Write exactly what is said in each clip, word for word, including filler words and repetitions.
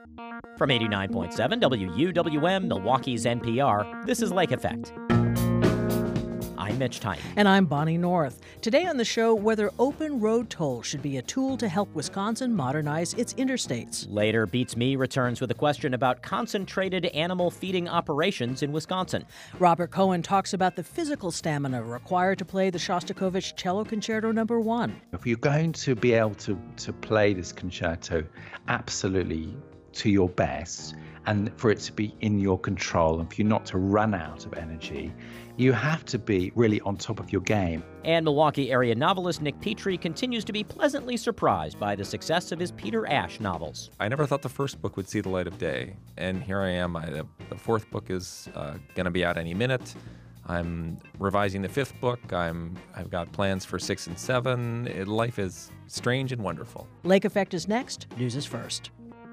From eighty-nine point seven W U W M, Milwaukee's N P R, this is Lake Effect. I'm Mitch Tyne. And I'm Bonnie North. Today on the show, whether open road toll should be a tool to help Wisconsin modernize its interstates. Later, Beats Me returns with a question about concentrated animal feeding operations in Wisconsin. Robert Cohen talks about the physical stamina required to play the Shostakovich Cello Concerto Number One. If you're going to be able to, to play this concerto absolutely to your best, and for it to be in your control, and for you not to run out of energy, you have to be really on top of your game. And Milwaukee area novelist Nick Petrie continues to be pleasantly surprised by the success of his Peter Ash novels. I never thought the first book would see the light of day, and here I am. I, the fourth book is uh, going to be out any minute. I'm revising the fifth book. I'm, I've got plans for six and seven. It, life is strange and wonderful. Lake Effect is next. News is first.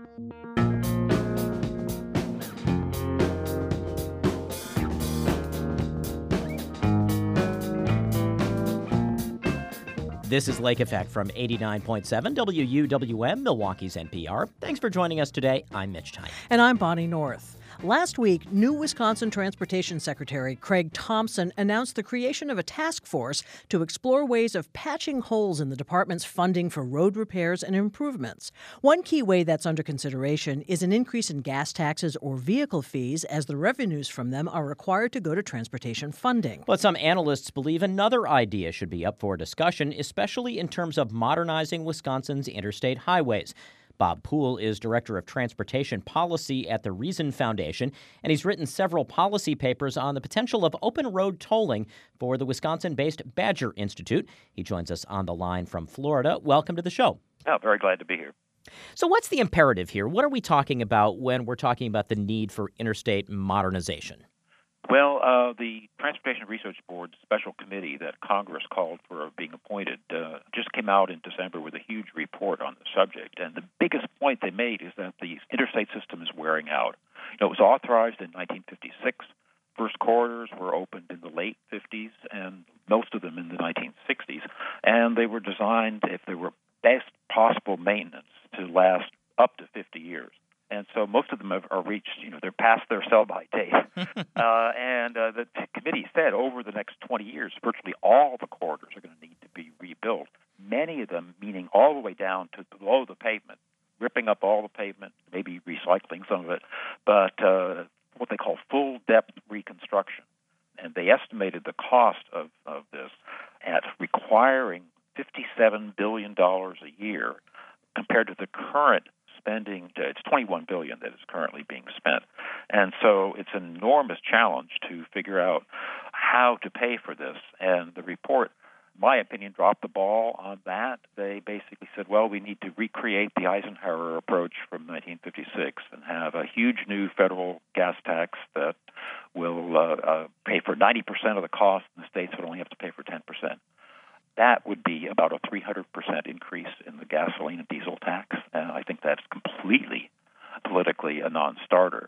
This is Lake Effect from eighty-nine point seven W U W M, Milwaukee's N P R. Thanks for joining us today. I'm Mitch Tyne. And I'm Bonnie North. Last week, new Wisconsin Transportation Secretary Craig Thompson announced the creation of a task force to explore ways of patching holes in the department's funding for road repairs and improvements. One key way that's under consideration is an increase in gas taxes or vehicle fees, as the revenues from them are required to go to transportation funding. But some analysts believe another idea should be up for discussion, especially in terms of modernizing Wisconsin's interstate highways. Bob Poole is Director of Transportation Policy at the Reason Foundation, and he's written several policy papers on the potential of open road tolling for the Wisconsin-based Badger Institute. He joins us on the line from Florida. Welcome to the show. Oh, very glad to be here. So what's the imperative here? What are we talking about when we're talking about the need for interstate modernization? Well, uh, the Transportation Research Board's special committee that Congress called for being appointed uh, just came out in December with a huge report on the subject. And the biggest point they made is that the interstate system is wearing out. You know, it was authorized in nineteen fifty-six. First corridors were opened in the late fifties, and most of them in the nineteen sixties. And they were designed, if they were best possible maintenance, to last up to fifty years. And so most of them have, are reached, you know, they're past their sell-by date. uh, and uh, the t- committee said over the next twenty years, virtually all the corridors are going to need to be rebuilt. Many of them, meaning all the way down to below the pavement, ripping up all the pavement, maybe recycling some of it, but uh, what they call full-depth reconstruction. And they estimated the cost of, of this at requiring fifty-seven billion dollars a year compared to the current spending. It's twenty-one billion dollars that is currently being spent. And so it's an enormous challenge to figure out how to pay for this. And the report, in my opinion, dropped the ball on that. They basically said, well, we need to recreate the Eisenhower approach from nineteen fifty-six and have a huge new federal gas tax that will uh, uh, pay for ninety percent of the cost, and the states would only have to pay for ten percent. That would be about a three hundred percent increase in the gasoline and diesel tax. And I think that's completely politically a non-starter.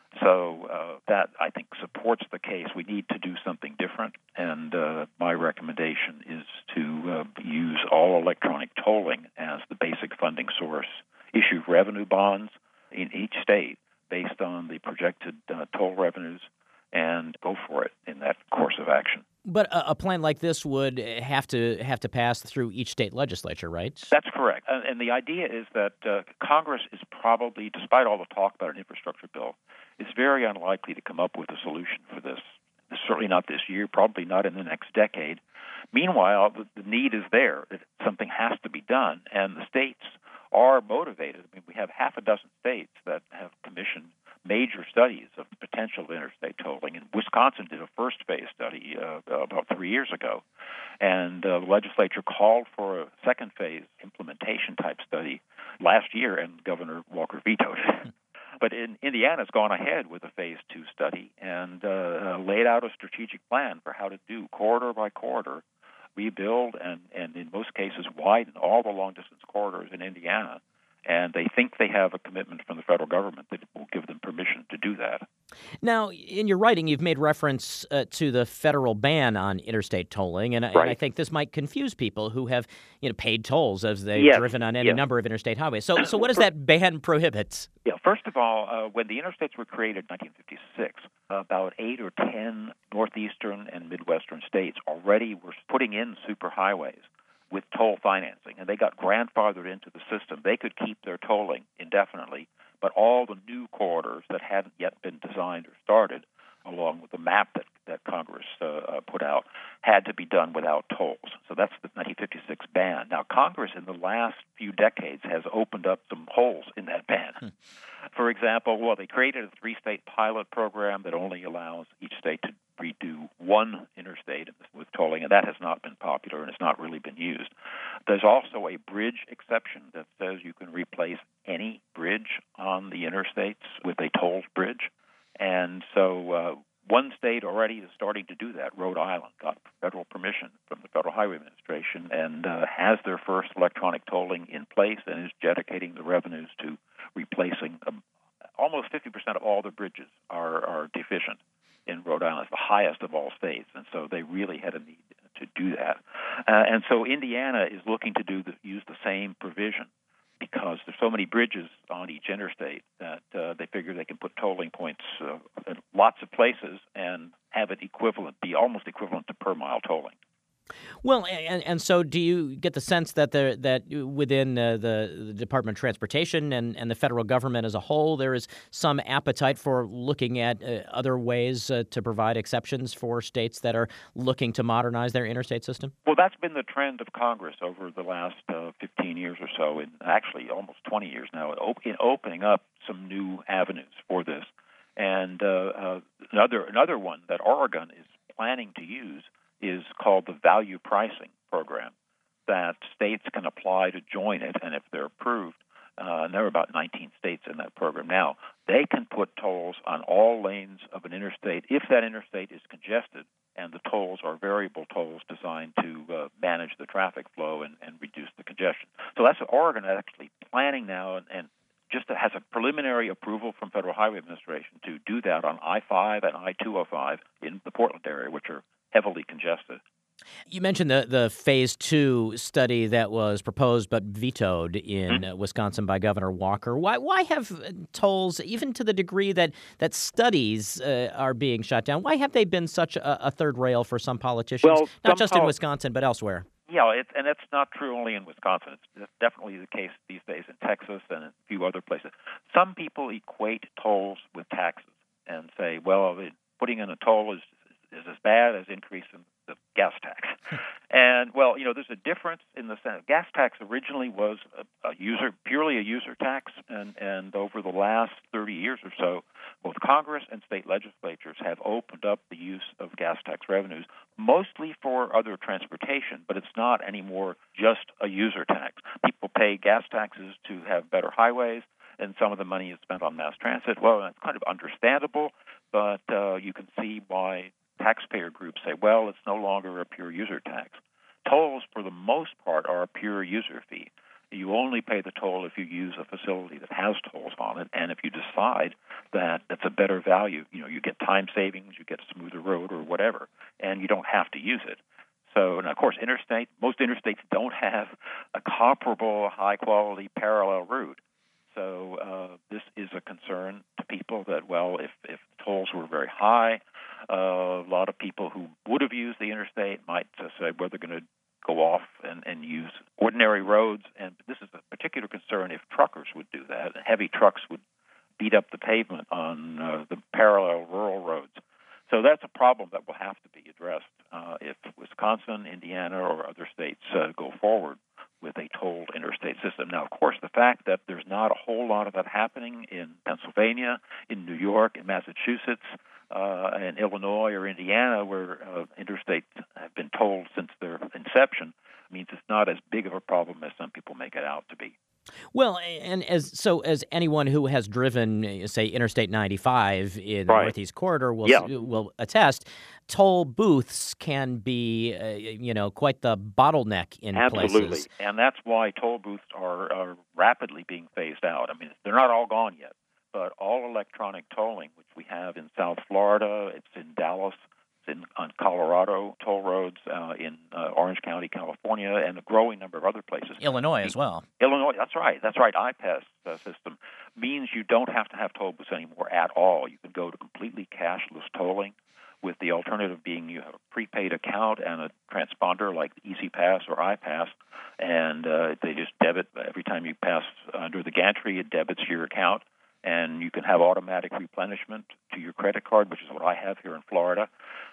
So uh, that, I think, supports the case. We need to do something different. And uh, my recommendation is to uh, use all electronic tolling as the basic funding source, issue revenue bonds in each state based on the projected uh, toll revenues, and go for it in that course of action. But a, a plan like this would have to have to pass through each state legislature, right? That's correct. And, and the idea is that uh, Congress is probably, despite all the talk about an infrastructure bill, is very unlikely to come up with a solution for this. Certainly not this year, probably not in the next decade. Meanwhile, the, the need is there. Something has to be done, and the states are motivated. I mean, we have half a dozen states that have commissioned major studies of the potential of interstate tolling. And Wisconsin did a first phase study uh, about three years ago. And uh, the legislature called for a second phase implementation type study last year, and Governor Walker vetoed it. But in, Indiana's gone ahead with a phase two study and uh, laid out a strategic plan for how to do corridor by corridor, rebuild and, and in most cases widen all the long distance corridors in Indiana And they think they have a commitment from the federal government that will give them permission to do that. Now, in your writing, you've made reference uh, to the federal ban on interstate tolling, and, Right. and I think this might confuse people who have, you know, paid tolls as they've Yes, driven on any yes. number of interstate highways. So, so what does that ban prohibit? Yeah, first of all, uh, when the interstates were created in nineteen fifty-six, about eight or ten northeastern and midwestern states already were putting in superhighways with toll financing, and they got grandfathered into the system. They could keep their tolling indefinitely, but all the new corridors that hadn't yet been designed or started, along with the map that, that Congress uh, uh, put out, had to be done without tolls. So that's the nineteen fifty-six ban. Now, Congress in the last few decades has opened up some holes in that ban. Hmm. For example, well, they created a three-state pilot program that only allows each state to redo one interstate with tolling, and that has not been popular and has not really been used. There's also a bridge exception that says you can replace any bridge on the interstates with a tolled bridge. And so uh, one state already is starting to do that. Rhode Island got federal permission from the Federal Highway Administration and uh, has their first electronic tolling in place and is dedicating the revenues to replacing um, almost fifty percent of all the bridges are, are deficient in Rhode Island. It's the highest of all states, and so they really had a need to do that. Uh, and so Indiana is looking to do the, use the same provision because there's so many bridges on each interstate that uh, they figure they can put tolling points uh, in lots of places and have it equivalent, be almost equivalent to per-mile tolling. Well, and, and so do you get the sense that there, that within uh, the, the Department of Transportation and, and the federal government as a whole, there is some appetite for looking at uh, other ways uh, to provide exceptions for states that are looking to modernize their interstate system? Well, that's been the trend of Congress over the last uh, fifteen years or so, and actually almost twenty years now, in opening up some new avenues for this. And uh, uh, another another one that Oregon is planning to use is called the value pricing program that states can apply to join it, and if they're approved, uh, and there are about nineteen states in that program now, they can put tolls on all lanes of an interstate if that interstate is congested, and the tolls are variable tolls designed to uh, manage the traffic flow and, and reduce the congestion. So that's what Oregon is actually planning now, and, and just has a preliminary approval from Federal Highway Administration to do that on I five and I two oh five in the Portland area, which are heavily congested. You mentioned the, the phase two study that was proposed but vetoed in mm-hmm. uh, Wisconsin by Governor Walker. Why why have tolls, even to the degree that, that studies uh, are being shut down, why have they been such a, a third rail for some politicians, well, not just in poli- Wisconsin but elsewhere? Yeah, it, and that's not true only in Wisconsin. It's definitely the case these days in Texas and a few other places. Some people equate tolls with taxes and say, well, putting in a toll is is as bad as increasing the gas tax. And, well, you know, there's a difference in the sense. Gas tax originally was a, a user, purely a user tax, and, and over the last thirty years or so, both Congress and state legislatures have opened up the use of gas tax revenues, mostly for other transportation, but it's not anymore just a user tax. People pay gas taxes to have better highways, and some of the money is spent on mass transit. Well, that's kind of understandable, but uh, you can see why taxpayer groups say, well, it's no longer a pure user tax. Tolls, for the most part, are a pure user fee. You only pay the toll if you use a facility that has tolls on it, and if you decide that it's a better value, you know, you get time savings, you get a smoother road or whatever, and you don't have to use it. So, and of course, interstate, most interstates don't have a comparable high-quality parallel route. So uh, this is a concern to people that, well, if, if tolls were very high, uh, a lot of people who would have used the interstate might uh, say, well, they're going to go off and, and use ordinary roads. And this is a particular concern if truckers would do that. Heavy trucks would beat up the pavement on uh, the parallel rural roads. So that's a problem that will have to be addressed uh, if Wisconsin, Indiana, or other states uh, go forward with a tolled interstate system. Now, of course, the fact that there's not a whole lot of that happening in Pennsylvania, in New York, in Massachusetts, uh, in Illinois, or Indiana, where uh, interstates have been tolled since their inception, means it's not as big of a problem as some people make it out to be. Well, and as so as anyone who has driven, say, Interstate ninety-five in the right. Northeast Corridor will yeah. will attest, toll booths can be, uh, you know, quite the bottleneck in Absolutely. places. And that's why toll booths are, are rapidly being phased out. I mean, they're not all gone yet, but all electronic tolling, which we have in South Florida, it's in Dallas, it's in on Colorado toll roads, uh, in uh, Orange County, California, and a growing number of other places. Illinois as well. Illinois, that's right. That's right. I PASS uh, system means you don't have to have toll booths anymore at all. You can go to completely cashless tolling, with the alternative being you have a prepaid account and a transponder like E-ZPass or I-PASS, and uh, they just debit every time you pass under the gantry. It debits your account, and you can have automatic replenishment to your credit card, which is what I have here in Florida.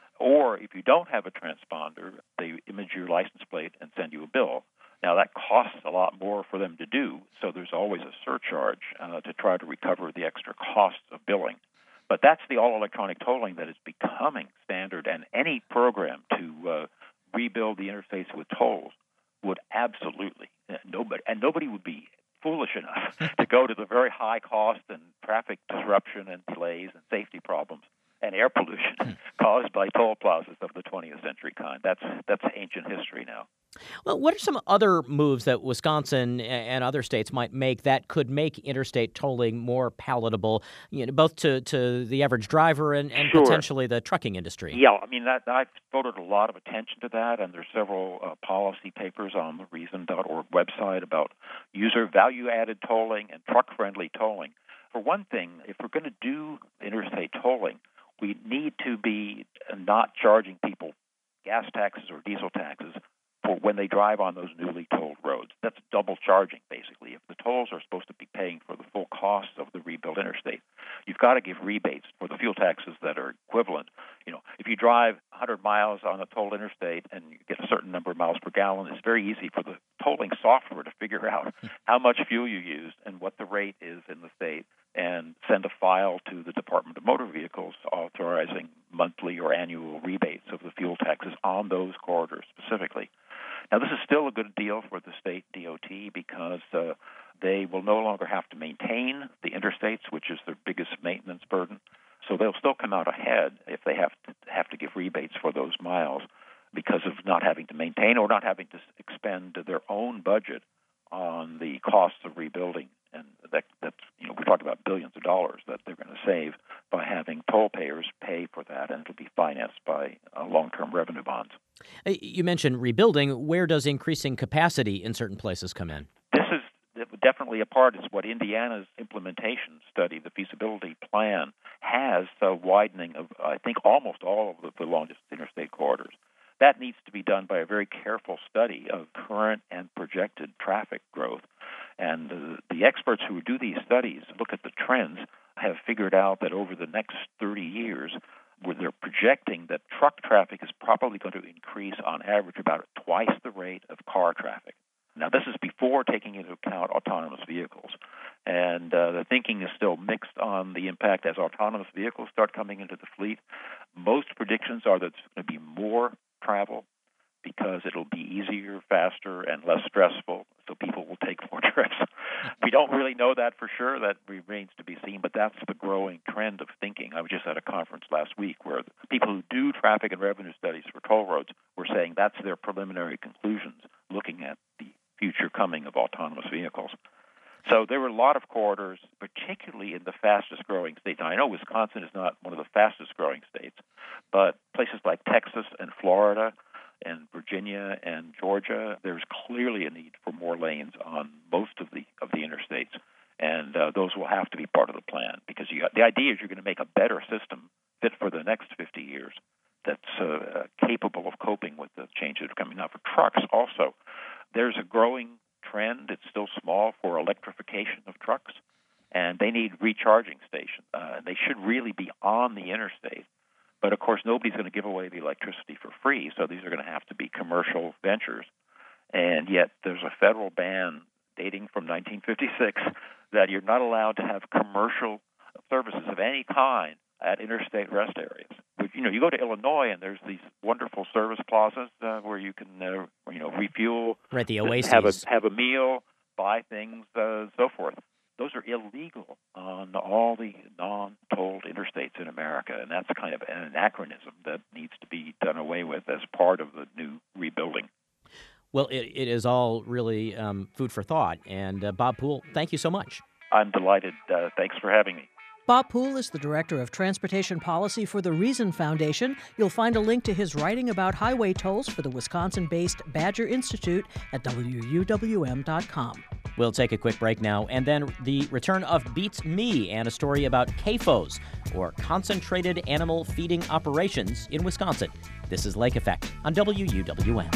Or if you don't have a transponder, they image your license plate and send you a bill. Now, that costs a lot more for them to do, so there's always a surcharge uh, to try to recover the extra costs of billing. But that's the all-electronic tolling that is becoming standard, and any program to uh, rebuild the interstates with tolls would absolutely, nobody, and nobody would be foolish enough to go to the very high cost and traffic disruption and delays and safety problems and air pollution caused by toll plazas of the twentieth century kind. That's that's ancient history now. Well, what are some other moves that Wisconsin and other states might make that could make interstate tolling more palatable, you know, both to, to the average driver and, and Sure. potentially the trucking industry? Yeah, I mean, that I've devoted a lot of attention to that, and there's several uh, policy papers on the reason dot org website about user value-added tolling and truck-friendly tolling. For one thing, if we're going to do interstate tolling, we need to be not charging people gas taxes or diesel taxes for when they drive on those newly tolled roads. That's double charging, basically. If the tolls are supposed to be paying for the full cost of the rebuilt interstate, you've got to give rebates for the fuel taxes that are equivalent. You know, if you drive one hundred miles on a tolled interstate and you get a certain number of miles per gallon, it's very easy for the tolling software to figure out how much fuel you used and what the rate is in the state, and send a file to the Department of Motor Vehicles authorizing monthly or annual rebates of the fuel taxes on those corridors specifically. Now, this is still a good deal for the state D O T because uh, they will no longer have to maintain the interstates, which is their biggest maintenance burden. So they'll still come out ahead if they have to have to give rebates for those miles because of not having to maintain or not having to expend their own budget on the costs of rebuilding. And that, that's, you know, we're talking about billions of dollars that they're going to save by having toll payers pay for that, and it'll be financed by uh, long-term revenue bonds. You mentioned rebuilding. Where does increasing capacity in certain places come in? This is definitely a part. It's what Indiana's implementation study, the feasibility plan, has a widening of, I think, almost all of the longest interstate corridors. That needs to be done by a very careful study of current and projected traffic growth. And uh, the experts who do these studies look at the trends, have figured out that over the next thirty years, where they're projecting that truck traffic is probably going to increase on average about twice the rate of car traffic. Now, this is before taking into account autonomous vehicles. And uh, the thinking is still mixed on the impact as autonomous vehicles start coming into the fleet. Most predictions are that there's going to be more travel because it'll be easier, faster, and less stressful, so people will take more trips. We don't really know that for sure. That remains to be seen, but that's the growing trend of thinking. I was just at a conference last week where people who do traffic and revenue studies for toll roads were saying that's their preliminary conclusions, looking at the future coming of autonomous vehicles. So there were a lot of corridors, particularly in the fastest-growing states. Now, I know Wisconsin is not one of the fastest-growing states, but places like Texas and Florida and Virginia and Georgia, there's clearly a need for more lanes on most of the of the interstates, and uh, those will have to be part of the plan because you got, the idea is you're going to make a better system fit for the next fifty years that's uh, capable of coping with the changes that are coming out for trucks. Also, there's a growing trend. It's still small for electrification of trucks, and they need recharging stations. Uh, they should really be on the interstate. But, of course, nobody's going to give away the electricity for free, so these are going to have to be commercial ventures. And yet there's a federal ban dating from nineteen fifty-six that you're not allowed to have commercial services of any kind at interstate rest areas. You know, you go to Illinois and there's these wonderful service plazas uh, where you can, uh, you know, refuel, right, the oases, have a have a meal, buy things, uh, so forth. Those are illegal on all the non-tolled interstate interstates in America, and that's kind of an anachronism that needs to be done away with as part of the new rebuilding. Well, it, it is all really um, food for thought. And uh, Bob Poole, thank you so much. I'm delighted. Uh, thanks for having me. Bob Poole is the Director of Transportation Policy for the Reason Foundation. You'll find a link to his writing about highway tolls for the Wisconsin-based Badger Institute at W U W M dot com. We'll take a quick break now, and then the return of Beats Me and a story about C A F Os, or Concentrated Animal Feeding Operations, in Wisconsin. This is Lake Effect on W U W M.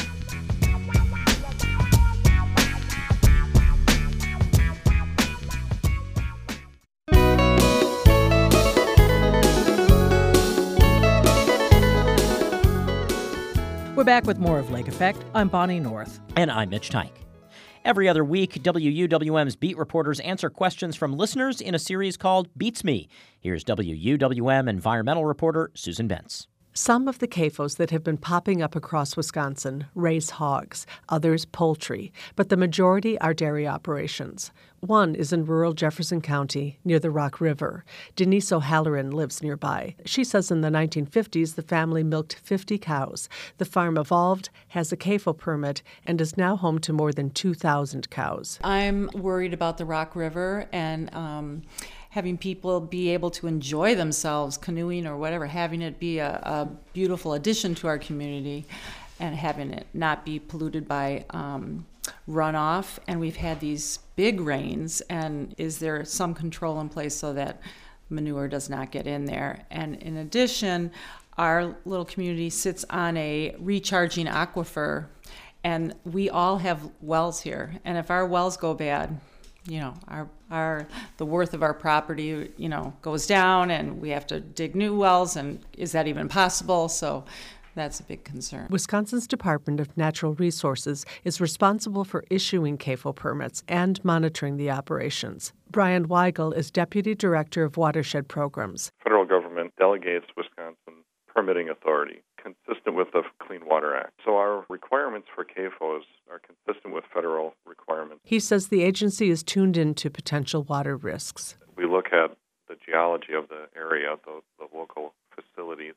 We're back with more of Lake Effect. I'm Bonnie North. And I'm Mitch Tyke. Every other week, W U W M's beat reporters answer questions from listeners in a series called Beats Me. Here's W U W M environmental reporter Susan Bentz. Some of the C A F Os that have been popping up across Wisconsin raise hogs, others poultry, but the majority are dairy operations. One is in rural Jefferson County near the Rock River. Denise O'Halloran lives nearby. She says in the nineteen fifties the family milked fifty cows. The farm evolved, has a C A F O permit, and is now home to more than two thousand cows. I'm worried about the Rock River and um, having people be able to enjoy themselves canoeing or whatever, having it be a, a beautiful addition to our community and having it not be polluted by um, runoff. And we've had these big rains, and is there some control in place so that manure does not get in there? And in addition, our little community sits on a recharging aquifer, and we all have wells here. And if our wells go bad, you know, our our the worth of our property, you know, goes down, and we have to dig new wells, and is that even possible? So that's a big concern. Wisconsin's Department of Natural Resources is responsible for issuing C A F O permits and monitoring the operations. Brian Weigel is Deputy Director of Watershed Programs. Federal government delegates Wisconsin permitting authority consistent with the Clean Water Act. So our requirements for C A F Os are consistent with federal requirements. He says the agency is tuned into potential water risks. We look at the geology of the area, the, the local facilities,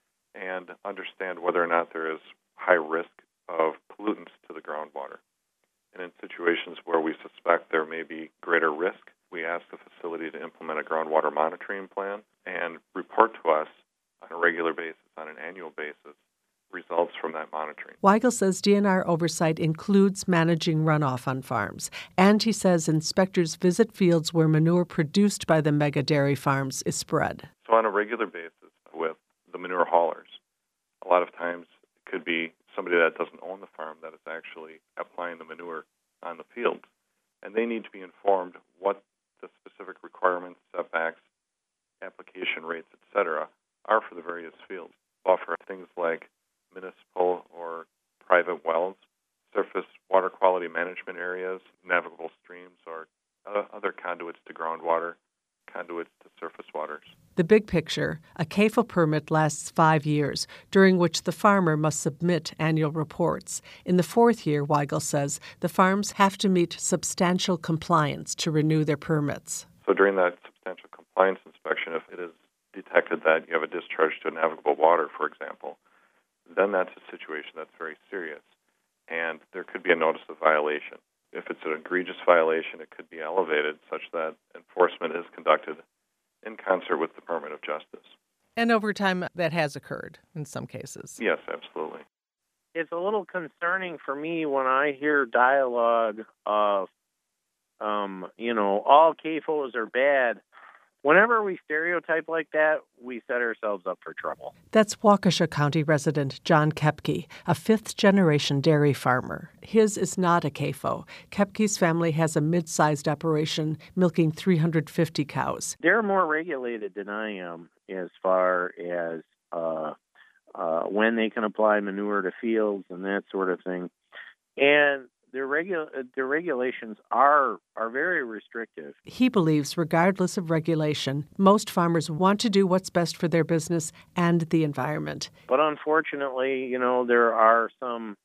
and understand whether or not there is high risk of pollutants to the groundwater. And in situations where we suspect there may be greater risk, we ask the facility to implement a groundwater monitoring plan and report to us on a regular basis, on an annual basis, results from that monitoring. Weigel says D N R oversight includes managing runoff on farms, and he says inspectors visit fields where manure produced by the mega dairy farms is spread. So on a regular basis with the manure haulers, a lot of times it could be somebody that doesn't own the farm that is actually applying the manure on the fields, and they need to be informed what the specific requirements, setbacks, application rates, et cetera, are for the various fields. Offer things like municipal or private wells, surface water quality management areas, navigable streams, or other conduits to groundwater, conduits to surface waters. The big picture, a C A F O permit lasts five years, during which the farmer must submit annual reports. In the fourth year, Weigel says, the farms have to meet substantial compliance to renew their permits. So during that substantial compliance inspection, if it is detected that you have a discharge to navigable water, for example, then that's a situation that's very serious, and there could be a notice of violation. If it's an egregious violation, it could be elevated such that enforcement is conducted in concert with the Department of Justice. And over time, that has occurred in some cases. Yes, absolutely. It's a little concerning for me when I hear dialogue of, um, you know, all C A F Os are bad. Whenever we stereotype like that, we set ourselves up for trouble. That's Waukesha County resident John Kepke, a fifth-generation dairy farmer. His is not a C A F O. Kepke's family has a mid-sized operation milking three hundred fifty cows. They're more regulated than I am as far as uh, uh, when they can apply manure to fields and that sort of thing. And Their, regu- their regulations are are very restrictive. He believes, regardless of regulation, most farmers want to do what's best for their business and the environment. But unfortunately, you know, there are some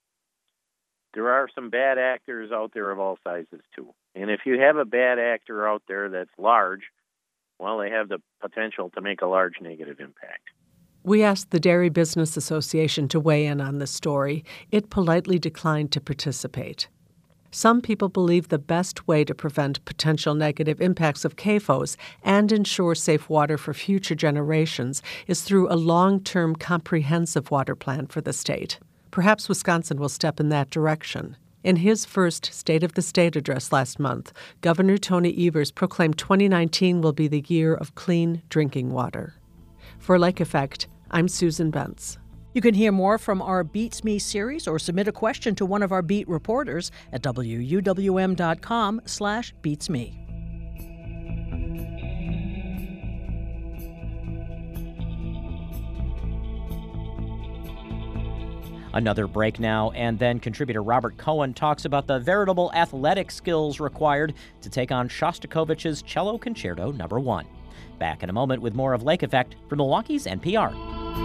there are some bad actors out there of all sizes too. And if you have a bad actor out there that's large, well, they have the potential to make a large negative impact. We asked the Dairy Business Association to weigh in on this story. It politely declined to participate. Some people believe the best way to prevent potential negative impacts of C A F Os and ensure safe water for future generations is through a long-term comprehensive water plan for the state. Perhaps Wisconsin will step in that direction. In his first State of the State address last month, Governor Tony Evers proclaimed twenty nineteen will be the year of clean drinking water. For Lake Effect, I'm Susan Bentz. You can hear more from our Beats Me series or submit a question to one of our beat reporters at W U W M dot com slash beats me. Another break now, and then contributor Robert Cohen talks about the veritable athletic skills required to take on Shostakovich's Cello Concerto Number One. Back in a moment with more of Lake Effect from Milwaukee's N P R.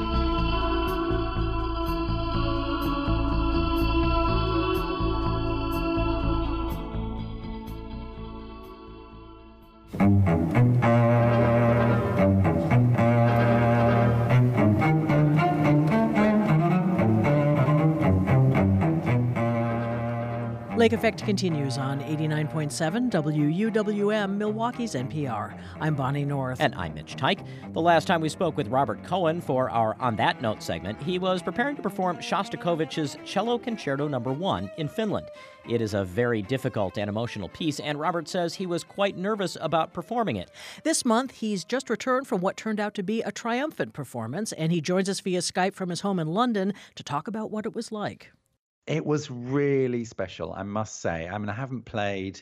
Lake Effect continues on eighty-nine point seven W U W M, Milwaukee's N P R. I'm Bonnie North. And I'm Mitch Teich. The last time we spoke with Robert Cohen for our On That Note segment, he was preparing to perform Shostakovich's Cello Concerto Number One in Finland. It is a very difficult and emotional piece, and Robert says he was quite nervous about performing it. This month, he's just returned from what turned out to be a triumphant performance, and he joins us via Skype from his home in London to talk about what it was like. It was really special, I must say. I mean, I haven't played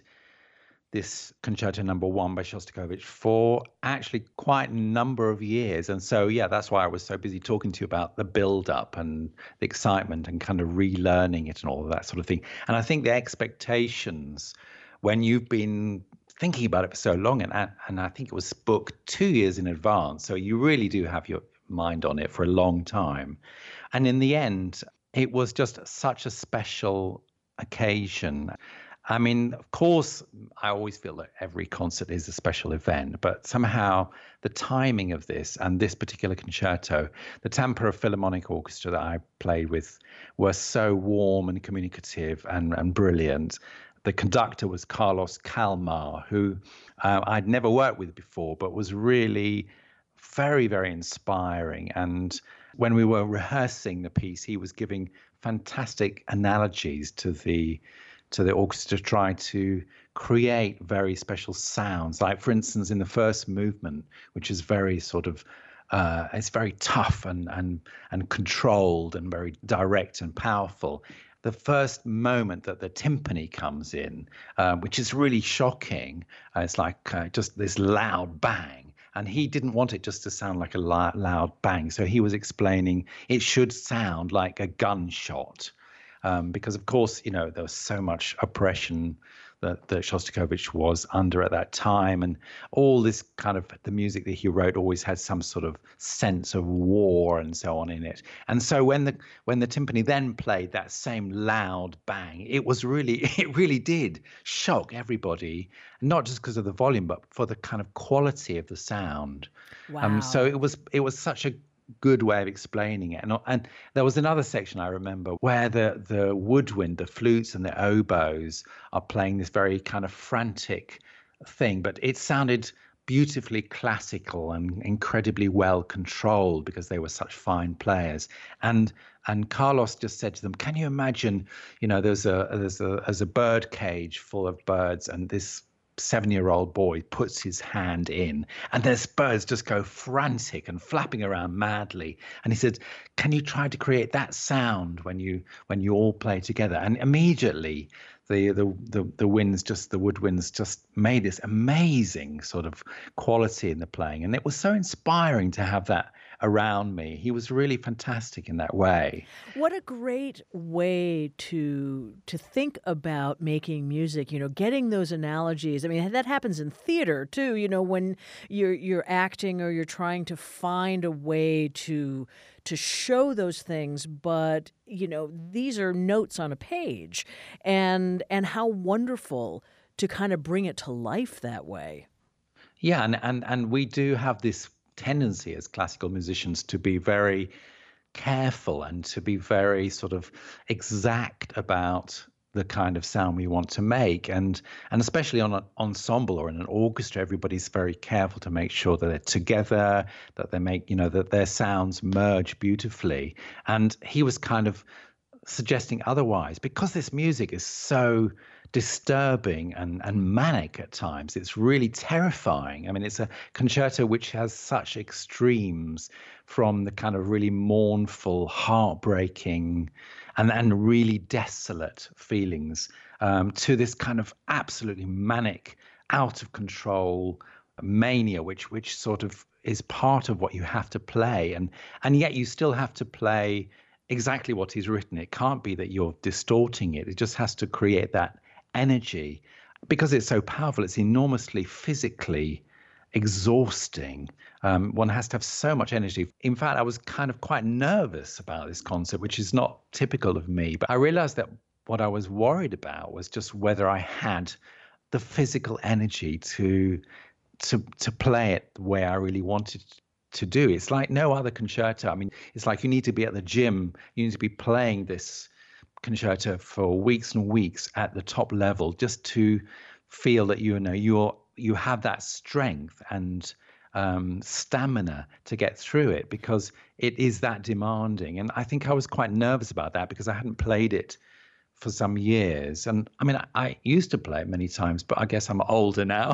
this Concerto Number One by Shostakovich for actually quite a number of years. And so, yeah, that's why I was so busy talking to you about the build-up and the excitement and kind of relearning it and all of that sort of thing. And I think the expectations, when you've been thinking about it for so long, and, and I think it was booked two years in advance, so you really do have your mind on it for a long time. And in the end, it was just such a special occasion. I mean, of course, I always feel that every concert is a special event, but somehow the timing of this and this particular concerto, the Tampere Philharmonic Orchestra that I played with were so warm and communicative and, and brilliant. The conductor was Carlos Kalmar, who uh, I'd never worked with before, but was really very, very inspiring. And when we were rehearsing the piece, he was giving fantastic analogies to the to the orchestra, try to create very special sounds. Like, for instance, in the first movement, which is very sort of uh, it's very tough and and and controlled and very direct and powerful. The first moment that the timpani comes in, uh, which is really shocking, uh, it's like uh, just this loud bang. And he didn't want it just to sound like a loud bang. So he was explaining it should sound like a gunshot. Um, because, of course, you know, there was so much oppression that, that Shostakovich was under at that time. And all this kind of the music that he wrote always had some sort of sense of war and so on in it. And so when the when the timpani then played that same loud bang, it was really, it really did shock everybody, not just because of the volume, but for the kind of quality of the sound. Wow. Um, so it was it was such a good way of explaining it. And, and there was another section I remember where the the woodwind, the flutes and the oboes are playing this very kind of frantic thing, but it sounded beautifully classical and incredibly well controlled because they were such fine players. And and Carlos just said to them, "Can you imagine? You know, there's a there's a there's a bird cage full of birds, and this seven-year-old boy puts his hand in, and those birds just go frantic and flapping around madly." And he said, "Can you try to create that sound when you when you all play together?" And immediately, the the the, the winds, just the woodwinds, just made this amazing sort of quality in the playing, and it was so inspiring to have that around me. He was really fantastic in that way. What a great way to to think about making music, you know, getting those analogies. I mean, that happens in theater too, you know, when you're you're acting or you're trying to find a way to to show those things, but you know, these are notes on a page, and and how wonderful to kind of bring it to life that way. Yeah, and, and, and we do have this tendency as classical musicians to be very careful and to be very sort of exact about the kind of sound we want to make, and and especially on an ensemble or in an orchestra, everybody's very careful to make sure that they're together, that they make, you know, that their sounds merge beautifully. And he was kind of suggesting otherwise, because this music is so disturbing and, and manic at times. It's really terrifying. I mean, it's a concerto which has such extremes, from the kind of really mournful, heartbreaking, and, and really desolate feelings um, to this kind of absolutely manic, out of control mania, which which sort of is part of what you have to play. And and yet you still have to play exactly what he's written. It can't be that you're distorting it. It just has to create that energy. Because it's so powerful, it's enormously physically exhausting. Um, one has to have so much energy. In fact, I was kind of quite nervous about this concert, which is not typical of me. But I realized that what I was worried about was just whether I had the physical energy to to to play it the way I really wanted to do. It's like no other concerto. I mean, it's like you need to be at the gym. You need to be playing this concerto for weeks and weeks at the top level just to feel that you know you're you have that strength and um, stamina to get through it, because it is that demanding. And I think I was quite nervous about that because I hadn't played it for some years. And I mean, I, I used to play it many times, but I guess I'm older now.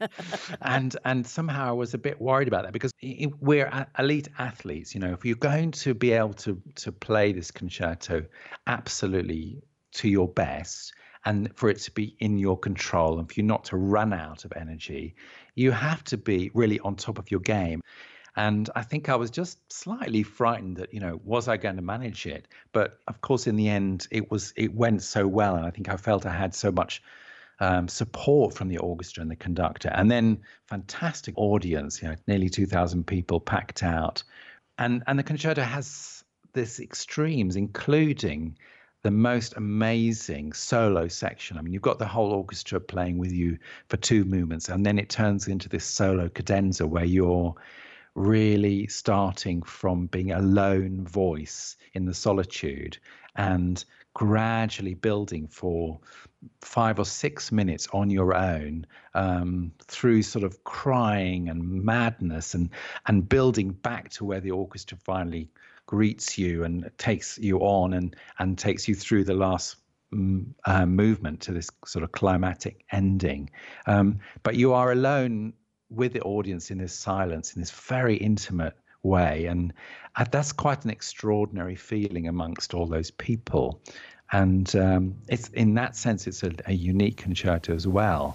and and somehow I was a bit worried about that, because it, we're elite athletes. You know, if you're going to be able to to play this concerto absolutely to your best, and for it to be in your control, and for you not to run out of energy, you have to be really on top of your game. And I think I was just slightly frightened that, you know, was I going to manage it? But of course, in the end, it was it went so well. And I think I felt I had so much um, support from the orchestra and the conductor. And then fantastic audience, you know, nearly two thousand people packed out. And, and the concerto has this extremes, including the most amazing solo section. I mean, you've got the whole orchestra playing with you for two movements, and then it turns into this solo cadenza where you're really starting from being a lone voice in the solitude and gradually building for five or six minutes on your own, um, through sort of crying and madness, and and building back to where the orchestra finally greets you and takes you on and and takes you through the last uh, movement to this sort of climatic ending. Um, but you are alone with the audience in this silence, in this very intimate way. And uh, that's quite an extraordinary feeling amongst all those people. And um, it's in that sense, it's a, a unique concerto as well.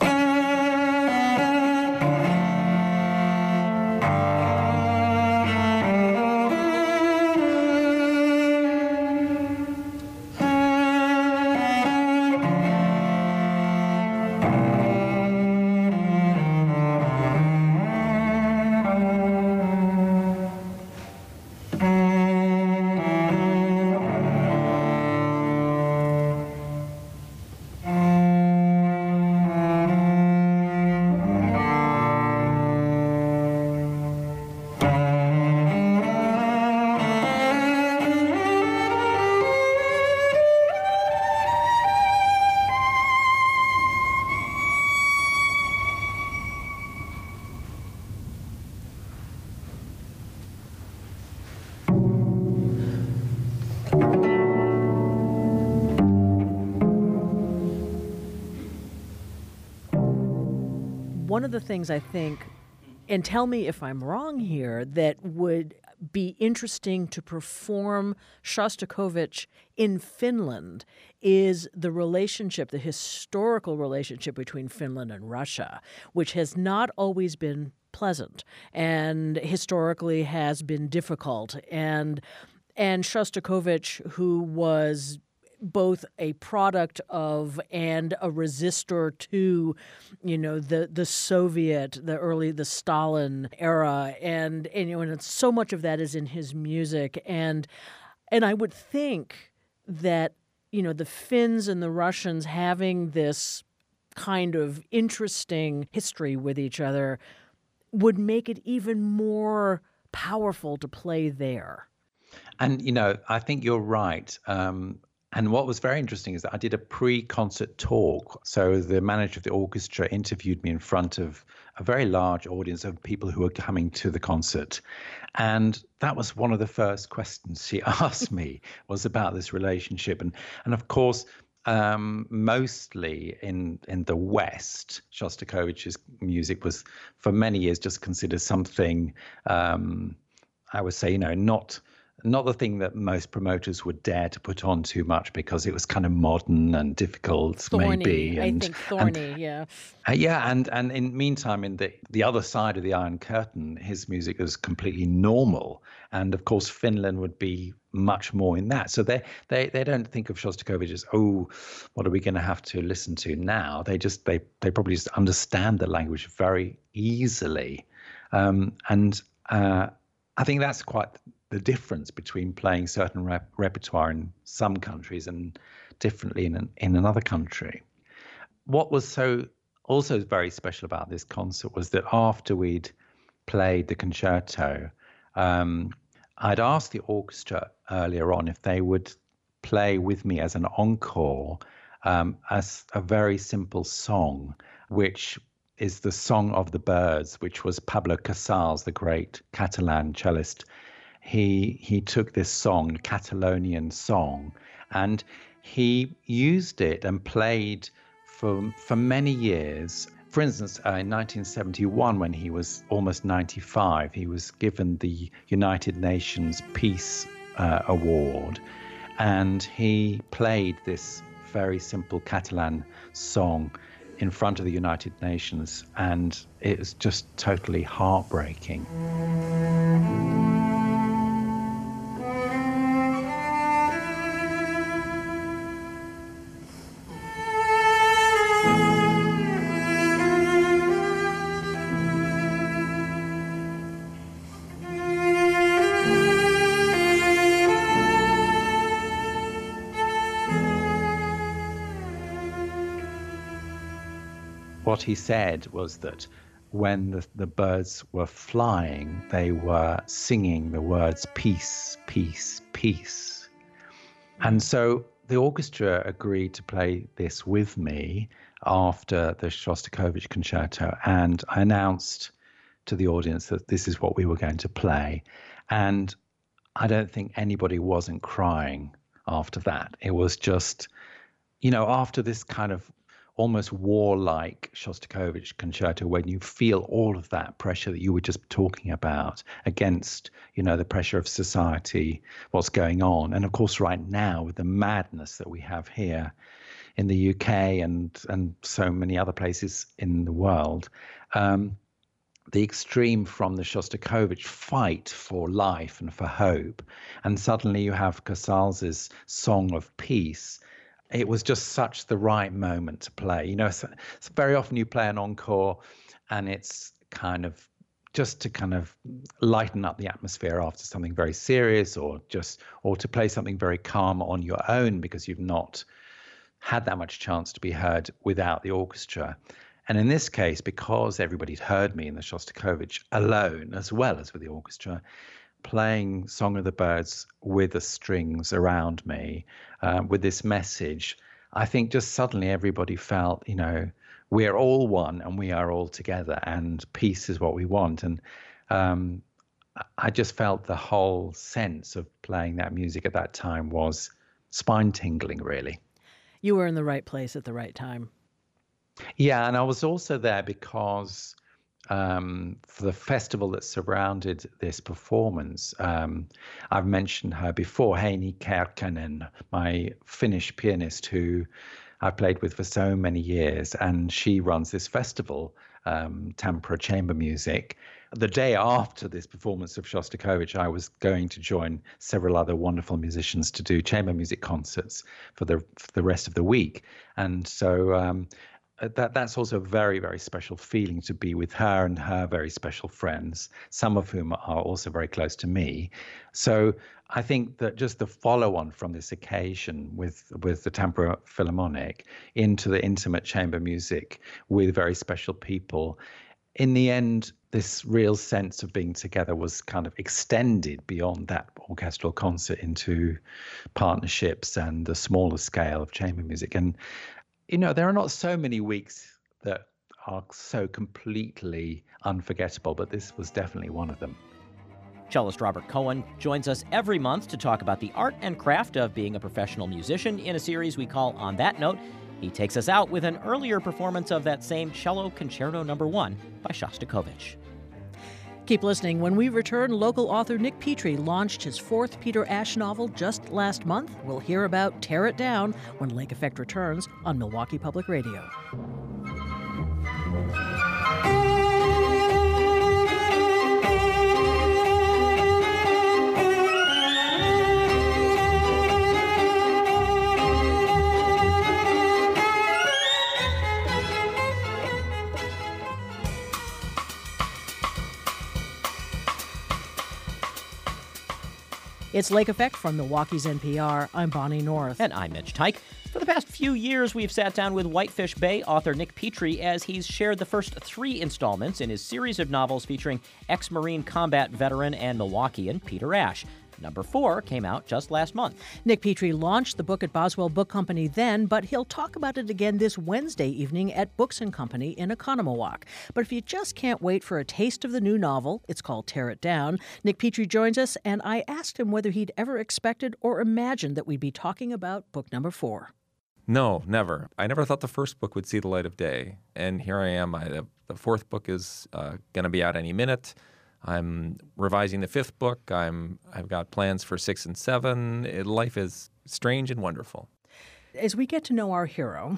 One of the things I think, and tell me if I'm wrong here, that would be interesting to perform Shostakovich in Finland is the relationship, the historical relationship between Finland and Russia, which has not always been pleasant and historically has been difficult. And and Shostakovich, who was both a product of and a resistor to, you know, the the Soviet, the early, the Stalin era, and and you know, and so much of that is in his music, and and I would think that, you know, the Finns and the Russians having this kind of interesting history with each other would make it even more powerful to play there. And, you know, I think you're right. Um, and what was very interesting is that I did a pre-concert talk. So the manager of the orchestra interviewed me in front of a very large audience of people who were coming to the concert. And that was one of the first questions she asked me, was about this relationship. And, and of course, um, mostly in in the West, Shostakovich's music was for many years just considered something, um, I would say, you know, not not the thing that most promoters would dare to put on too much because it was kind of modern and difficult, thorny, maybe. And, I think thorny, and, yeah. Uh, yeah, and and in meantime, in the the other side of the Iron Curtain, his music was completely normal, and of course, Finland would be much more in that. So they they they don't think of Shostakovich as, oh, what are we going to have to listen to now? They just they they probably just understand the language very easily, um, and uh, I think that's quite the difference between playing certain rep- repertoire in some countries and differently in an, in another country. What was so also very special about this concert was that after we'd played the concerto, um, I'd asked the orchestra earlier on if they would play with me as an encore um, as a very simple song, which is the Song of the Birds, which was Pablo Casals, the great Catalan cellist. He he took this song, Catalonian song, and he used it and played for for many years. For instance, uh, in nineteen seventy-one, when he was almost ninety-five, he was given the United Nations Peace uh, Award, and he played this very simple Catalan song in front of the United Nations, and it was just totally heartbreaking. What he said was that when the, the birds were flying, they were singing the words peace, peace, peace. And so the orchestra agreed to play this with me after the Shostakovich concerto, and I announced to the audience that this is what we were going to play. And I don't think anybody wasn't crying after that. It was just, you know, after this kind of almost warlike Shostakovich concerto, when you feel all of that pressure that you were just talking about against, you know, the pressure of society, what's going on. And of course, right now, with the madness that we have here in the U K and and so many other places in the world, um, the extreme from the Shostakovich fight for life and for hope, and suddenly you have Casals's Song of Peace. It was just such the right moment to play. You know, so, so very often you play an encore and it's kind of just to kind of lighten up the atmosphere after something very serious, or just or to play something very calm on your own because you've not had that much chance to be heard without the orchestra. And in this case, because everybody'd heard me in the Shostakovich alone as well as with the orchestra, playing Song of the Birds with the strings around me, uh, with this message, I think just suddenly everybody felt, you know, we're all one and we are all together and peace is what we want. And um, I just felt the whole sense of playing that music at that time was spine-tingling, really. You were in the right place at the right time. Yeah, and I was also there because Um, for the festival that surrounded this performance. Um, I've mentioned her before, Heini Kärkkäinen, my Finnish pianist who I've played with for so many years, and she runs this festival, um, Tampere Chamber Music. The day after this performance of Shostakovich, I was going to join several other wonderful musicians to do chamber music concerts for the for the rest of the week. And so um, that that's also a very, very special feeling to be with her and her very special friends, some of whom are also very close to me. So I think that just the follow-on from this occasion with with the Tampere Philharmonic into the intimate chamber music with very special people, in the end, this real sense of being together was kind of extended beyond that orchestral concert into partnerships and the smaller scale of chamber music. And, you know, there are not so many weeks that are so completely unforgettable, but this was definitely one of them. Cellist Robert Cohen joins us every month to talk about the art and craft of being a professional musician in a series we call On That Note. He takes us out with an earlier performance of that same Cello Concerto Number One by Shostakovich. Keep listening. When we return, local author Nick Petrie launched his fourth Peter Ash novel just last month. We'll hear about Tear It Down when Lake Effect returns on Milwaukee Public Radio. It's Lake Effect from Milwaukee's N P R. I'm Bonnie North. And I'm Mitch Teich. For the past few years, we've sat down with Whitefish Bay author Nick Petrie as he's shared the first three installments in his series of novels featuring ex-Marine combat veteran and Milwaukeean Peter Ash. Number four came out just last month. Nick Petrie launched the book at Boswell Book Company then, but he'll talk about it again this Wednesday evening at Books and Company in Oconomowoc. But if you just can't wait for a taste of the new novel, it's called Tear It Down, Nick Petrie joins us, and I asked him whether he'd ever expected or imagined that we'd be talking about book number four. No, never. I never thought the first book would see the light of day, and here I am. I, the, the fourth book is uh, going to be out any minute. I'm revising the fifth book. I'm, I've got plans for six and seven. It, life is strange and wonderful. As we get to know our hero,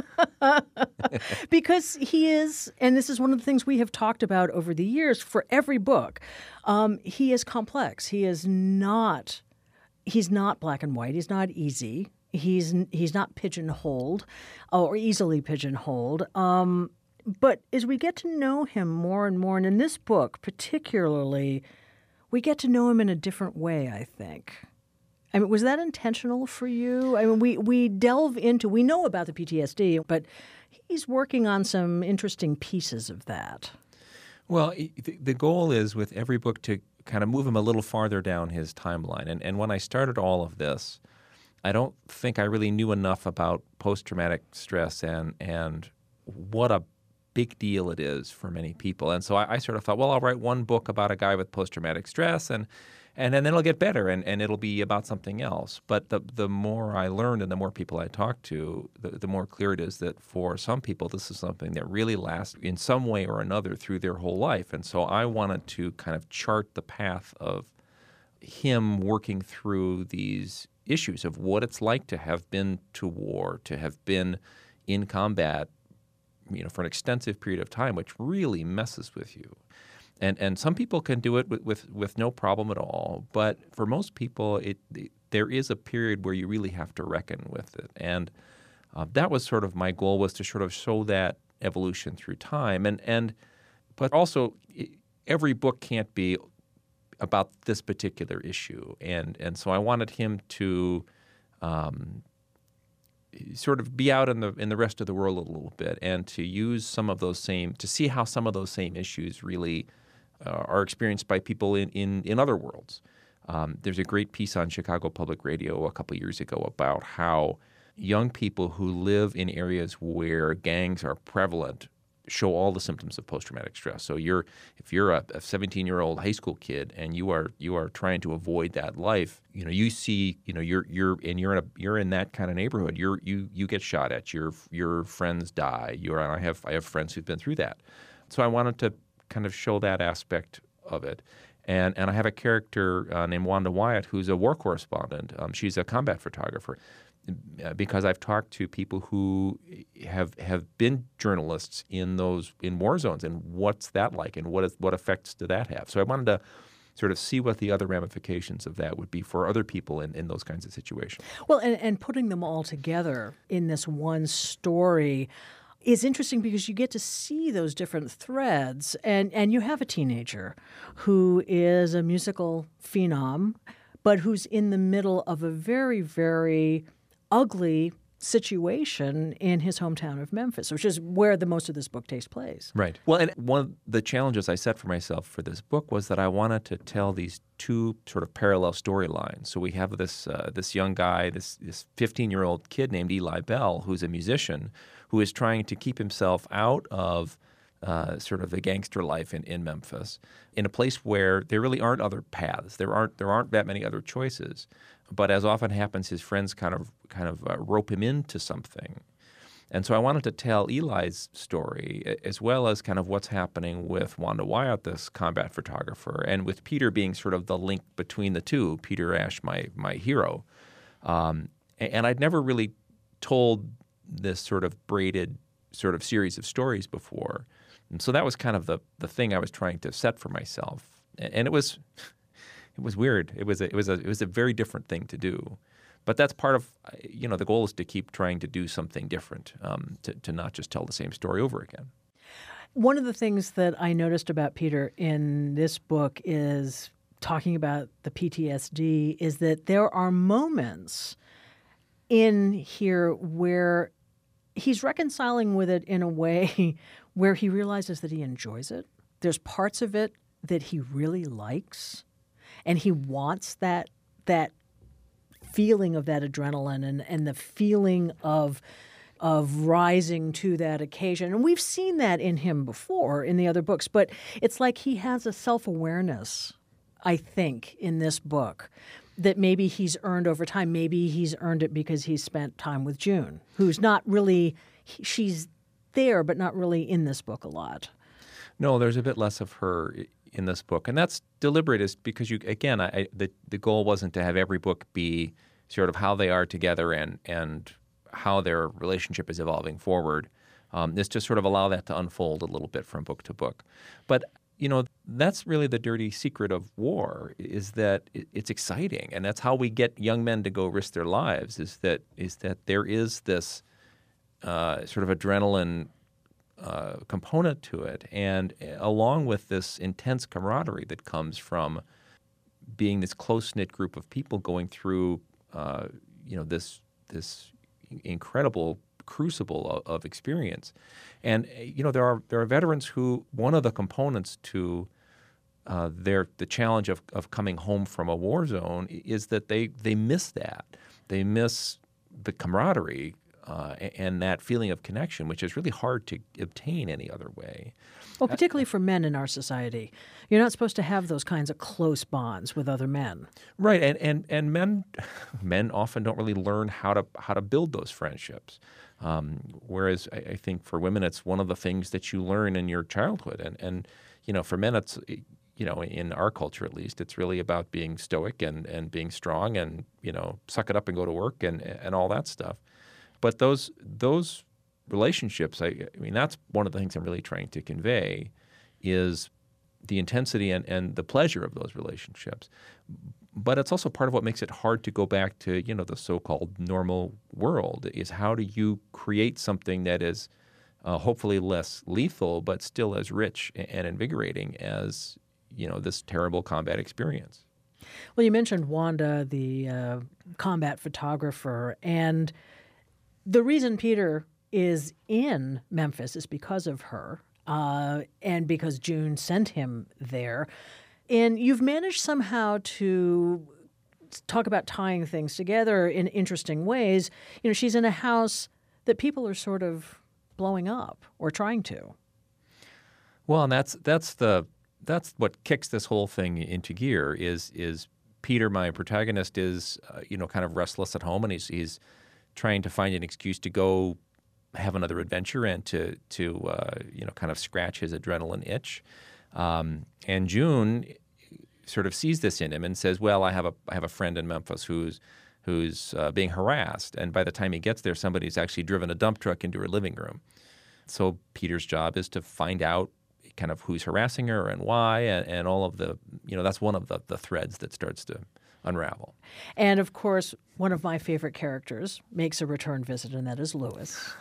because he is, and this is one of the things we have talked about over the years for every book, um, he is complex. He is not, he's not black and white. He's not easy. He's he's not pigeonholed or easily pigeonholed. Um, But as we get to know him more and more, and in this book particularly, we get to know him in a different way, I think. I mean, was that intentional for you? I mean, we, we delve into, we know about the P T S D, but he's working on some interesting pieces of that. Well, the goal is with every book to kind of move him a little farther down his timeline. And, and when I started all of this, I don't think I really knew enough about post-traumatic stress and and what a big deal it is for many people. And so I, I sort of thought, well, I'll write one book about a guy with post-traumatic stress, and and then it'll get better, and, and it'll be about something else. But the the more I learned and the more people I talked to, the, the more clear it is that for some people, this is something that really lasts in some way or another through their whole life. And so I wanted to kind of chart the path of him working through these issues of what it's like to have been to war, to have been in combat, you know, for an extensive period of time, which really messes with you. And and some people can do it with, with, with no problem at all. But for most people, it, it there is a period where you really have to reckon with it. And uh, that was sort of my goal, was to sort of show that evolution through time. And and but also, every book can't be about this particular issue. And and so I wanted him to um, sort of be out in the in the rest of the world a little bit, and to use some of those same, to see how some of those same issues really uh, are experienced by people in, in, in other worlds. Um, there's a great piece on Chicago Public Radio a couple years ago about how young people who live in areas where gangs are prevalent show all the symptoms of post-traumatic stress. So you're if you're a, a seventeen-year-old high school kid and you are you are trying to avoid that life, you know, you see, you know, you're you're and you're in a you're in that kind of neighborhood. You're you you get shot at. Your your friends die. You're and I have I have friends who've been through that. So I wanted to kind of show that aspect of it. And and I have a character uh, named Wanda Wyatt who's a war correspondent. Um, she's a combat photographer. Because I've talked to people who have have been journalists in those in war zones, and what's that like, and what is, what effects do that have? So I wanted to sort of see what the other ramifications of that would be for other people in, in those kinds of situations. Well, and, and putting them all together in this one story, is interesting because you get to see those different threads. And, and you have a teenager who is a musical phenom, but who's in the middle of a very, very ugly situation in his hometown of Memphis, which is where the most of this book takes place. Right. Well, and one of the challenges I set for myself for this book was that I wanted to tell these two sort of parallel storylines. So we have this uh, this young guy, this this fifteen-year-old kid named Eli Bell, who's a musician, who is trying to keep himself out of uh, sort of the gangster life in, in Memphis, in a place where there really aren't other paths. There aren't there aren't that many other choices. But as often happens, his friends kind of kind of uh, rope him into something. And so I wanted to tell Eli's story as well as kind of what's happening with Wanda Wyatt, this combat photographer, and with Peter being sort of the link between the two, Peter Ash, my my hero. Um, and I'd never really told this sort of braided sort of series of stories before. And so that was kind of the, the thing I was trying to set for myself. And it was... It was weird. It was a, it was a it was a very different thing to do, but that's part of you know the goal is to keep trying to do something different, um, to to not just tell the same story over again. One of the things that I noticed about Peter in this book is talking about the P T S D is that there are moments in here where he's reconciling with it in a way where he realizes that he enjoys it. There's parts of it that he really likes. And he wants that that feeling of that adrenaline and, and the feeling of of rising to that occasion. And we've seen that in him before in the other books, but it's like he has a self-awareness, I think, in this book that maybe he's earned over time. Maybe he's earned it because he's spent time with June, who's not really – she's there but not really in this book a lot. No, there's a bit less of her in this book, and that's deliberate, is because you again, I, the the goal wasn't to have every book be sort of how they are together and and how their relationship is evolving forward. Um, is to sort of allow that to unfold a little bit from book to book. But you know, that's really the dirty secret of war, is that it, it's exciting, and that's how we get young men to go risk their lives. Is that is that there is this uh, sort of adrenaline Uh, component to it, and along with this intense camaraderie that comes from being this close-knit group of people going through, uh, you know, this this incredible crucible of, of experience. And you know, there are there are veterans who one of the components to uh, their the challenge of of coming home from a war zone is that they they miss that they miss the camaraderie. Uh, and that feeling of connection, which is really hard to obtain any other way. Well, particularly for men in our society. You're not supposed to have those kinds of close bonds with other men. Right, and and, and men men often don't really learn how to how to build those friendships. Um, whereas I, I think for women, it's one of the things that you learn in your childhood. And, and you know, for men, it's, you know, in our culture at least, it's really about being stoic and, and being strong and, you know, suck it up and go to work and, and all that stuff. But those those relationships, I, I mean, that's one of the things I'm really trying to convey is the intensity and, and the pleasure of those relationships. But it's also part of what makes it hard to go back to, you know, the so-called normal world, is how do you create something that is uh, hopefully less lethal but still as rich and invigorating as, you know, this terrible combat experience. Well, you mentioned Wanda, the uh, combat photographer, and the reason Peter is in Memphis is because of her, uh, and because June sent him there. And you've managed somehow to talk about tying things together in interesting ways. You know, she's in a house that people are sort of blowing up or trying to. Well, and that's that's the that's what kicks this whole thing into gear. Is is Peter, my protagonist, is uh, you know kind of restless at home, and he's he's trying to find an excuse to go have another adventure and to to uh, you know kind of scratch his adrenaline itch. Um, and June sort of sees this in him and says, "Well, I have a I have a friend in Memphis who's who's uh, being harassed." And by the time he gets there, somebody's actually driven a dump truck into her living room. So Peter's job is to find out kind of who's harassing her and why, and, and all of the you know that's one of the, the threads that starts to unravel. And of course, one of my favorite characters makes a return visit, and that is Lewis.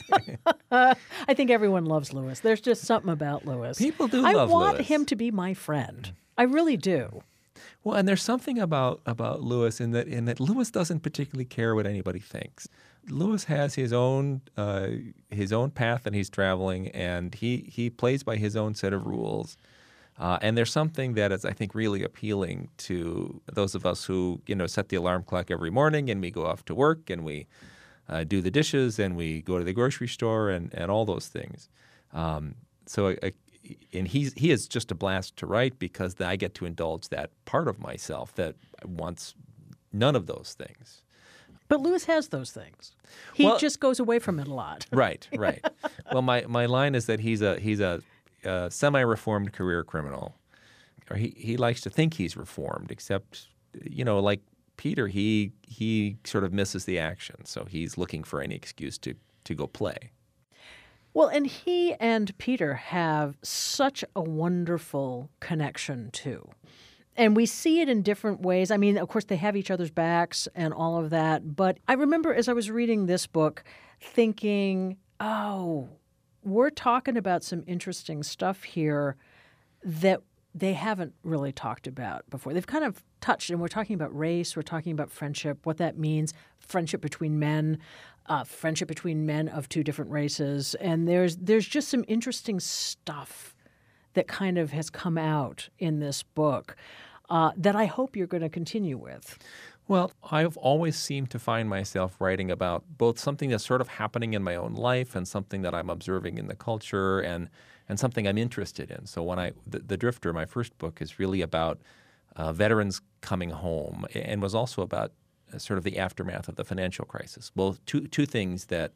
I think everyone loves Lewis. There's just something about Lewis. People do I love want Lewis. him to be my friend. I really do. Well, and there's something about about Lewis in that in that Lewis doesn't particularly care what anybody thinks. Lewis has his own uh, his own path that he's traveling, and he he plays by his own set of rules. Uh, and there's something that is, I think, really appealing to those of us who, you know, set the alarm clock every morning and we go off to work and we uh, do the dishes and we go to the grocery store and, and all those things. Um, so, I, and he's he is just a blast to write because I get to indulge that part of myself that wants none of those things. But Lewis has those things. He Well- just goes away from it a lot. Right, right. Well, my, my line is that he's a he's a, a semi-reformed career criminal, or he, he likes to think he's reformed, except, you know, like Peter, he he sort of misses the action, so he's looking for any excuse to to go play. Well, and he and Peter have such a wonderful connection, too. And we see it in different ways. I mean, of course, they have each other's backs and all of that. But I remember as I was reading this book thinking, oh, we're talking about some interesting stuff here that they haven't really talked about before. They've kind of touched, and we're talking about race, we're talking about friendship, what that means, friendship between men, uh, friendship between men of two different races. And there's there's just some interesting stuff that kind of has come out in this book uh, that I hope you're going to continue with. Well, I've always seemed to find myself writing about both something that's sort of happening in my own life and something that I'm observing in the culture and and something I'm interested in. So when I the, the Drifter, my first book, is really about uh, veterans coming home and was also about uh, sort of the aftermath of the financial crisis. Well, two two things that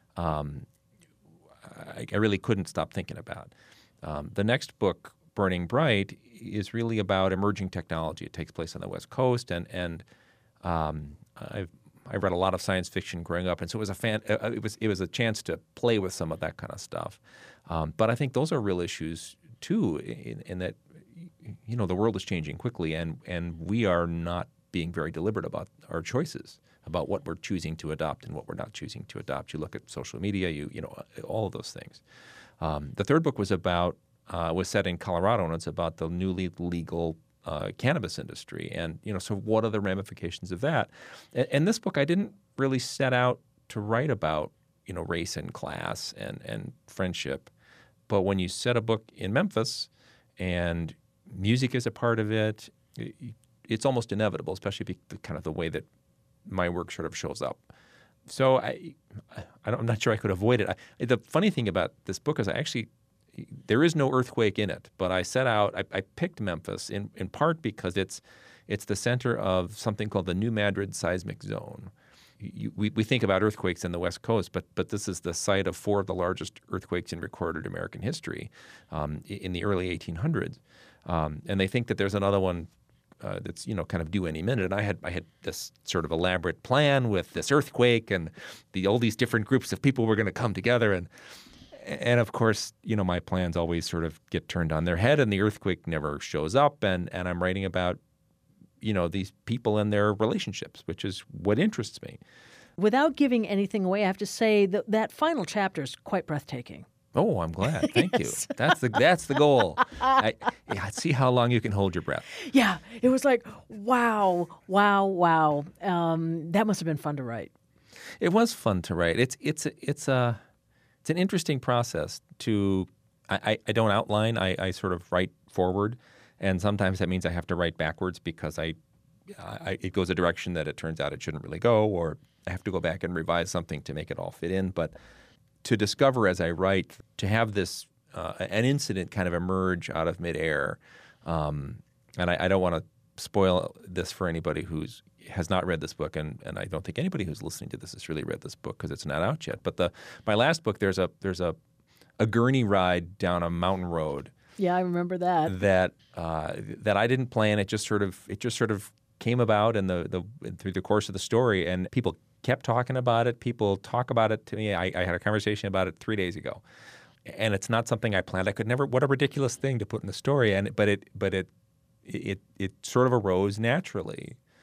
um, I, I really couldn't stop thinking about. Um, the next book, Burning Bright, is really about emerging technology. It takes place on the West Coast, and and um, I've I read a lot of science fiction growing up, and so it was a fan. Uh, it was it was a chance to play with some of that kind of stuff. Um, but I think those are real issues too, in, in that you know the world is changing quickly, and and we are not being very deliberate about our choices, about what we're choosing to adopt and what we're not choosing to adopt. You look at social media, you you know all of those things. Um, the third book was about uh, was set in Colorado, and it's about the newly legal uh, cannabis industry, and you know, so what are the ramifications of that? And, and this book, I didn't really set out to write about you know race and class and and friendship, but when you set a book in Memphis, and music is a part of it, it's almost inevitable, especially be the, kind of the way that my work sort of shows up. So I, I don't, I'm not sure I could avoid it. I, the funny thing about this book is I actually, there is no earthquake in it, but I set out, I, I picked Memphis in, in part because it's it's the center of something called the New Madrid Seismic Zone. You, we, we think about earthquakes in the West Coast, but but this is the site of four of the largest earthquakes in recorded American history um, in the early eighteen hundreds. Um, and they think that there's another one Uh, that's you know kind of due any minute, and I had I had this sort of elaborate plan with this earthquake, and the all these different groups of people were going to come together, and and of course you know my plans always sort of get turned on their head, and the earthquake never shows up, and and I'm writing about you know these people and their relationships, which is what interests me. Without giving anything away, I have to say that that final chapter is quite breathtaking. Oh, I'm glad. Thank Yes. you. That's the that's the goal. I, yeah, see how long you can hold your breath. Yeah, it was like, wow, wow, wow. Um, that must have been fun to write. It was fun to write. It's it's it's a it's an interesting process. To I, I, I don't outline. I, I sort of write forward, and sometimes that means I have to write backwards because I, I it goes a direction that it turns out it shouldn't really go, or I have to go back and revise something to make it all fit in. But to discover as I write, to have this uh, an incident kind of emerge out of midair, um, and I, I don't want to spoil this for anybody who's has not read this book, and, and I don't think anybody who's listening to this has really read this book because it's not out yet. But the my last book, there's a there's a a gurney ride down a mountain road. Yeah, I remember that. That uh, that I didn't plan. It just sort of it just sort of came about in the the through the course of the story, and people kept talking about it. People talk about it to me. I, I had a conversation about it three days ago, and it's not something I planned. I could never. What a ridiculous thing to put in the story, and but it but it it it sort of arose naturally.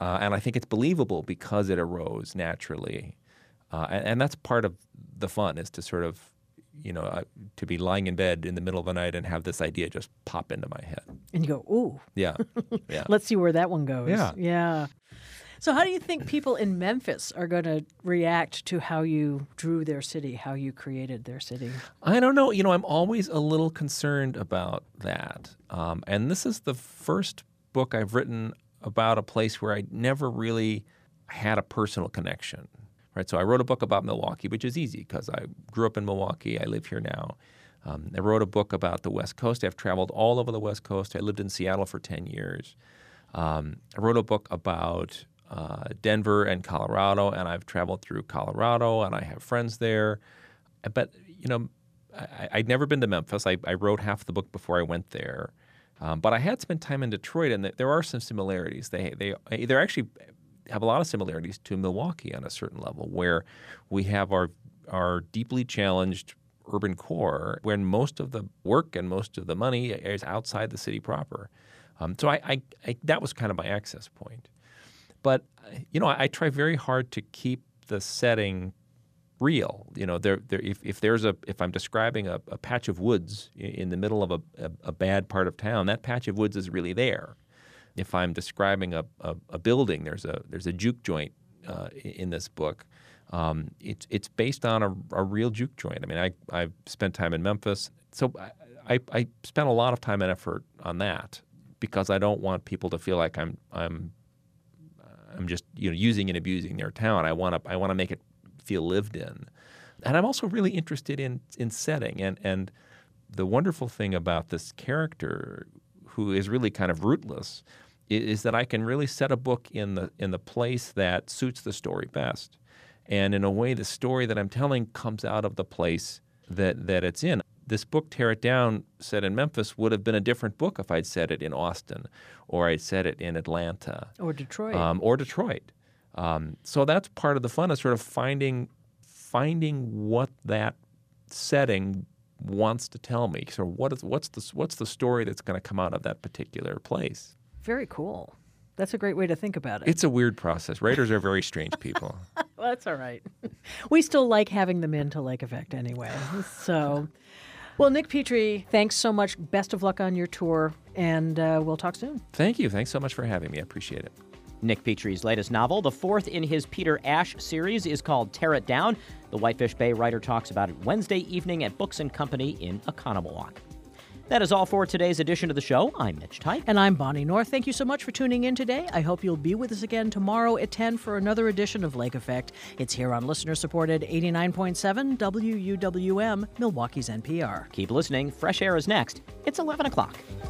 Uh, and I think it's believable because it arose naturally. Uh, and, and that's part of the fun, is to sort of, you know, uh, to be lying in bed in the middle of the night and have this idea just pop into my head. And you go, ooh. Yeah. Yeah. Let's see where that one goes. Yeah. Yeah. So how do you think people in Memphis are going to react to how you drew their city, how you created their city? I don't know. You know, I'm always a little concerned about that. Um, and this is the first book I've written about a place where I never really had a personal connection. Right? So I wrote a book about Milwaukee, which is easy because I grew up in Milwaukee. I live here now. Um, I wrote a book about the West Coast. I've traveled all over the West Coast. I lived in Seattle for ten years. Um, I wrote a book about uh, Denver and Colorado, and I've traveled through Colorado, and I have friends there. But, you know, I, I'd never been to Memphis. I, I wrote half the book before I went there. Um, but I had spent time in Detroit, and there are some similarities. They they they're actually have a lot of similarities to Milwaukee on a certain level, where we have our our deeply challenged urban core, when most of the work and most of the money is outside the city proper. Um, so I, I, I that was kind of my access point. But you know, I, I try very hard to keep the setting real. You know, there, there if, if there's a if I'm describing a, a patch of woods in the middle of a, a, a bad part of town, that patch of woods is really there. If I'm describing a, a, a building, there's a there's a juke joint uh, in this book. Um, it's it's based on a, a real juke joint. I mean, I I've spent time in Memphis, so I, I I spent a lot of time and effort on that because I don't want people to feel like I'm I'm I'm just you know using and abusing their town. I want to I want to make it feel lived in, and I'm also really interested in in setting. And and the wonderful thing about this character, who is really kind of rootless, is that I can really set a book in the in the place that suits the story best. And in a way, the story that I'm telling comes out of the place that, that it's in. This book, Tear It Down, set in Memphis, would have been a different book if I'd said it in Austin or I'd said it in Atlanta. Or Detroit. Um, or Detroit. Um, so that's part of the fun, is sort of finding finding what that setting wants to tell me. So what is what's the what's the story that's going to come out of that particular place? Very cool. That's a great way to think about it. It's a weird process. Writers are very strange people. Well, that's all right. We still like having them into Lake Effect anyway. So, well, Nick Petrie, thanks so much. Best of luck on your tour, and uh, we'll talk soon. Thank you. Thanks so much for having me. I appreciate it. Nick Petrie's latest novel, the fourth in his Peter Ash series, is called Tear It Down. The Whitefish Bay writer talks about it Wednesday evening at Books and Company in Oconomowoc. That is all for today's edition of the show. I'm Mitch Teich. And I'm Bonnie North. Thank you so much for tuning in today. I hope you'll be with us again tomorrow at ten for another edition of Lake Effect. It's here on listener-supported eighty-nine point seven W U W M, Milwaukee's N P R. Keep listening. Fresh Air is next. It's eleven o'clock.